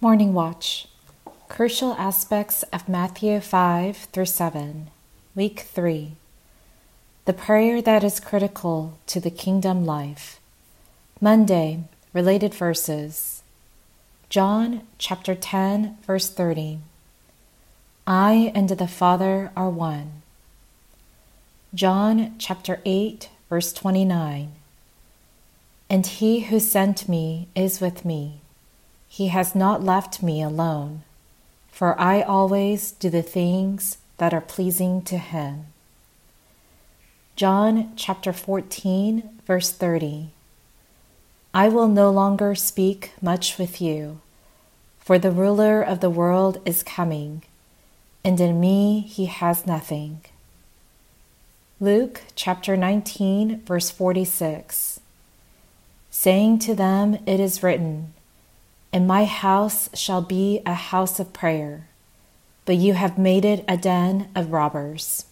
Morning Watch. Crucial Aspects of Matthew 5 through 7, Week 3. The prayer that is critical to the kingdom life. Monday, related verses. John chapter 10, verse 30. I and the Father are one. John chapter 8, verse 29. And he who sent me is with me. He has not left me alone, for I always do the things that are pleasing to him. John chapter 14, verse 30. I will no longer speak much with you, for the ruler of the world is coming, and in me he has nothing. Luke chapter 19, verse 46. Saying to them, it is written, and my house shall be a house of prayer, but you have made it a den of robbers.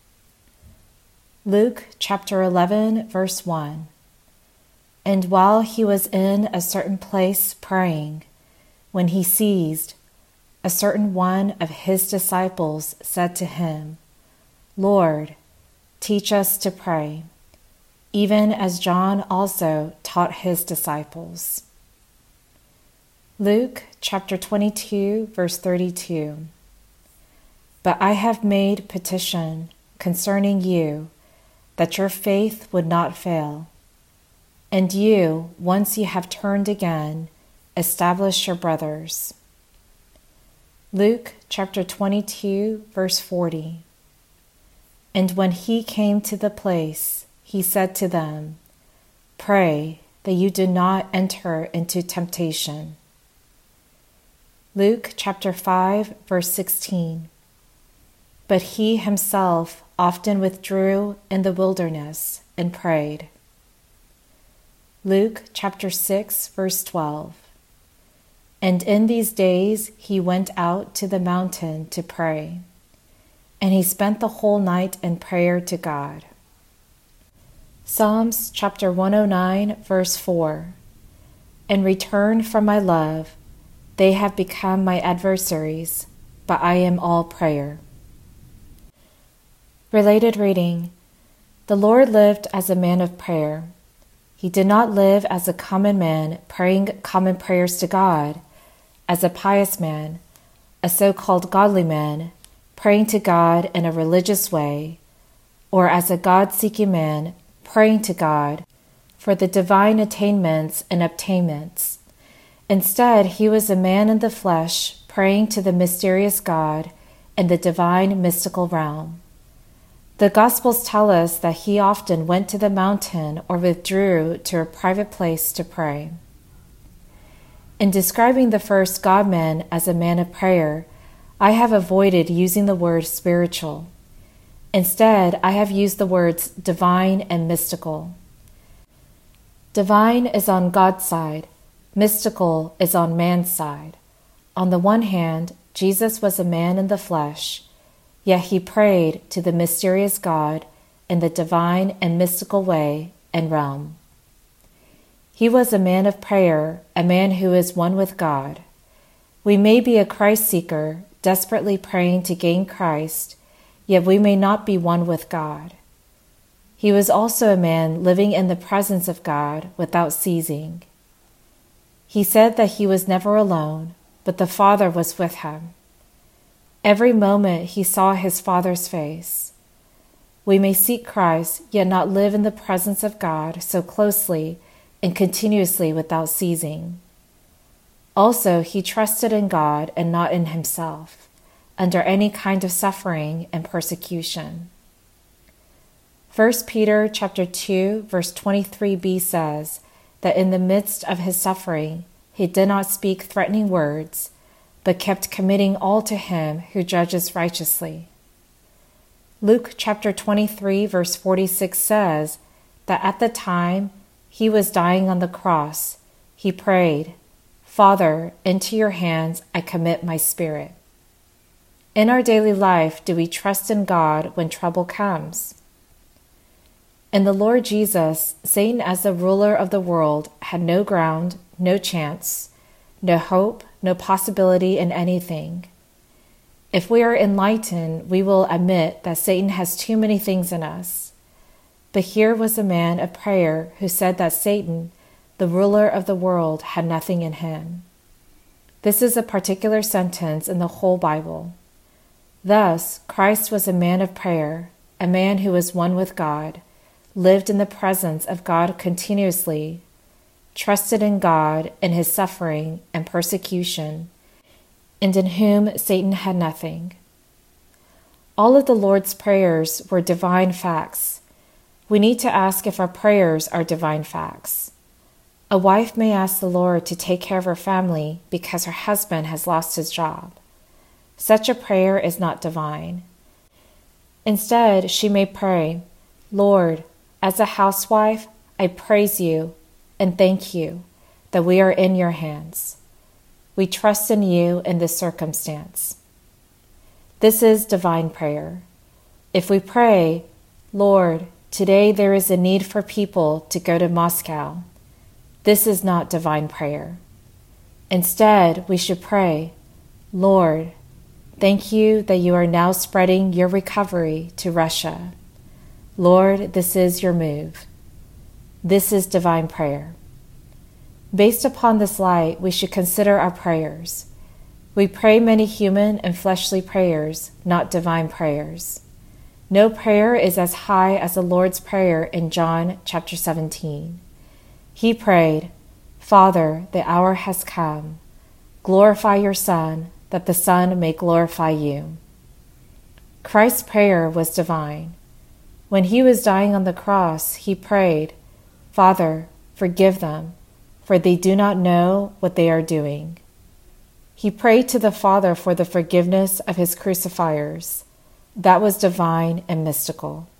Luke chapter 11, verse 1. And while he was in a certain place praying, when he ceased, a certain one of his disciples said to him, Lord, teach us to pray, even as John also taught his disciples. Luke chapter 22, verse 32. But I have made petition concerning you, that your faith would not fail. And you, once you have turned again, establish your brothers. Luke chapter 22, verse 40. And when he came to the place, he said to them, Pray that you do not enter into temptation. Luke chapter 5, verse 16. But he himself often withdrew in the wilderness and prayed. Luke chapter 6, verse 12. And in these days he went out to the mountain to pray, and he spent the whole night in prayer to God. Psalms chapter 109, verse 4. In return for my love, they have become my adversaries, but I am all prayer. Related reading. The Lord lived as a man of prayer. He did not live as a common man praying common prayers to God, as a pious man, a so-called godly man, praying to God in a religious way, or as a God-seeking man praying to God for the divine attainments and obtainments. Instead, he was a man in the flesh, praying to the mysterious God in the divine mystical realm. The Gospels tell us that he often went to the mountain or withdrew to a private place to pray. In describing the first God-man as a man of prayer, I have avoided using the word spiritual. Instead, I have used the words divine and mystical. Divine is on God's side. Mystical is on man's side. On the one hand, Jesus was a man in the flesh, yet he prayed to the mysterious God in the divine and mystical way and realm. He was a man of prayer, a man who is one with God. We may be a Christ seeker, desperately praying to gain Christ, yet we may not be one with God. He was also a man living in the presence of God without ceasing. He said that he was never alone, but the Father was with him. Every moment he saw his Father's face. We may seek Christ, yet not live in the presence of God so closely and continuously without ceasing. Also, he trusted in God and not in himself, under any kind of suffering and persecution. 1 Peter chapter 2, verse 23b says, that in the midst of his suffering, he did not speak threatening words, but kept committing all to him who judges righteously. Luke chapter 23, verse 46 says that at the time he was dying on the cross, he prayed, Father, into your hands I commit my spirit. In our daily life, do we trust in God when trouble comes? In the Lord Jesus, Satan as the ruler of the world had no ground, no chance, no hope, no possibility in anything. If we are enlightened, we will admit that Satan has too many things in us. But here was a man of prayer who said that Satan, the ruler of the world, had nothing in him. This is a particular sentence in the whole Bible. Thus, Christ was a man of prayer, a man who was one with God, lived in the presence of God continuously, trusted in God in his suffering and persecution, and in whom Satan had nothing. All of the Lord's prayers were divine facts. We need to ask if our prayers are divine facts. A wife may ask the Lord to take care of her family because her husband has lost his job. Such a prayer is not divine. Instead, she may pray, Lord, as a housewife, I praise you and thank you that we are in your hands. We trust in you in this circumstance. This is divine prayer. If we pray, Lord, today there is a need for people to go to Moscow, this is not divine prayer. Instead, we should pray, Lord, thank you that you are now spreading your recovery to Russia. Lord, this is your move. This is divine prayer. Based upon this light, we should consider our prayers. We pray many human and fleshly prayers, not divine prayers. No prayer is as high as the Lord's Prayer in John chapter 17. He prayed, Father, the hour has come. Glorify your Son, that the Son may glorify you. Christ's prayer was divine. When he was dying on the cross, he prayed, Father, forgive them, for they do not know what they are doing. He prayed to the Father for the forgiveness of his crucifiers. That was divine and mystical.